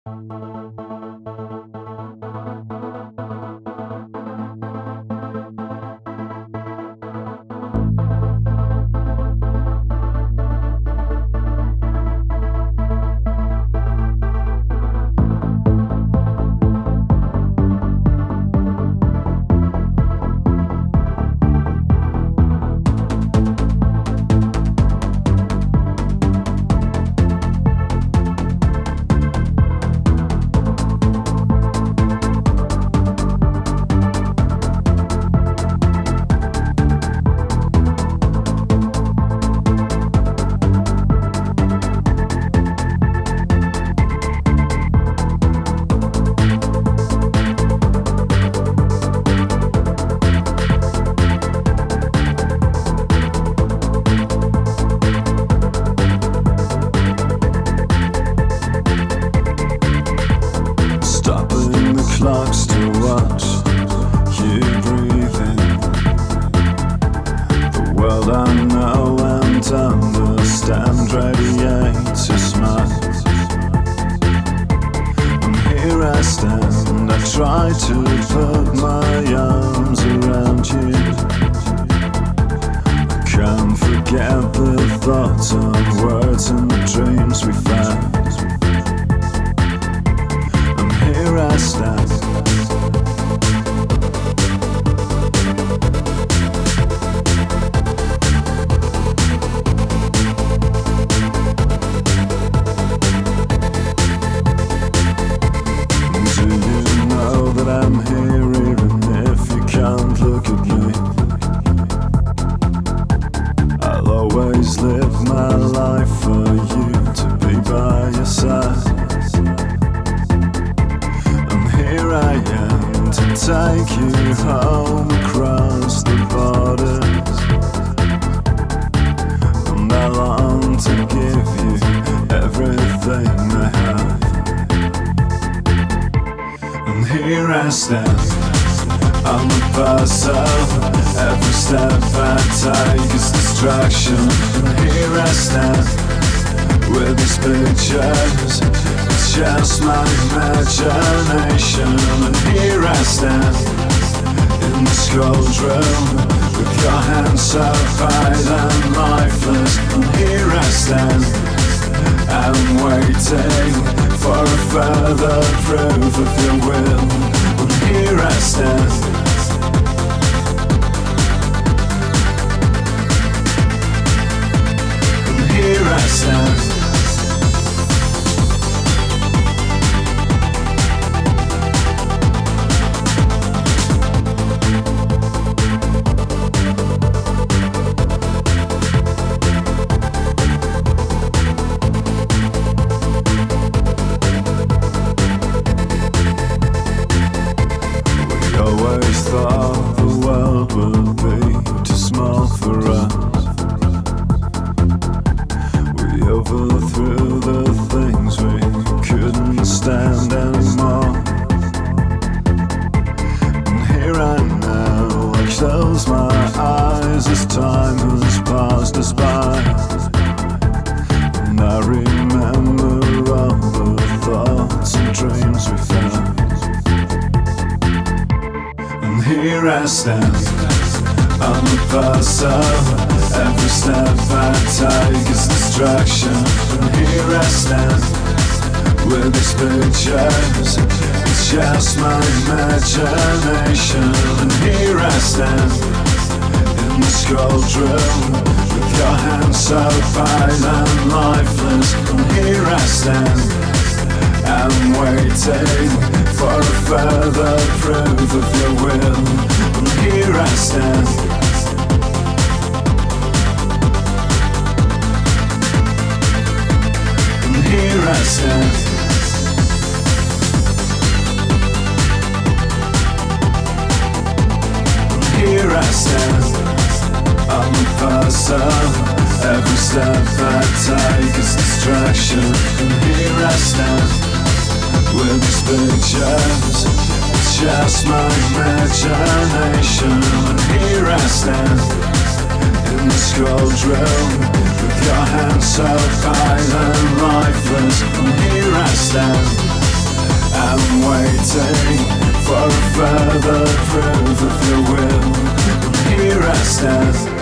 Clocks to watch you breathing. The world I know and understand radiates your smile. And here I stand, I try to put my arms around you. I can't forget the thoughts and words and the dreams we found. Here I stand. Do you know that I'm here even if you can't look at me? I'll always live my life for you to be by your side. Here I am to take you home across the borders, and I long to give you everything I have. And here I stand on the bus of every step I take is distraction. And here I stand with these pictures, it's just my imagination. And here I stand in this cold room with your hands so tied and lifeless. And here I stand, I'm waiting for a further proof of your will. And here I stand. And here I stand. Always thought the world would be too small for us. We overthrew the things we couldn't stand anymore. And here I now, I close my eyes as time has passed us by. And I remember all the thoughts and dreams we found. Here I stand on the bus of every step I take is distraction. And here I stand with these pictures, it's just my imagination. And here I stand in this cold room with your hands so tied and lifeless. And here I stand, I'm waiting for a further proof of your will. And here I stand. And here I stand. And here I stand. On the path of every step I take is distraction. And here I stand with these pictures, it's just my imagination. And here I stand in this cold room with your hands so tight and lifeless. And here I stand, I'm waiting for a further proof of your will. Here I stand,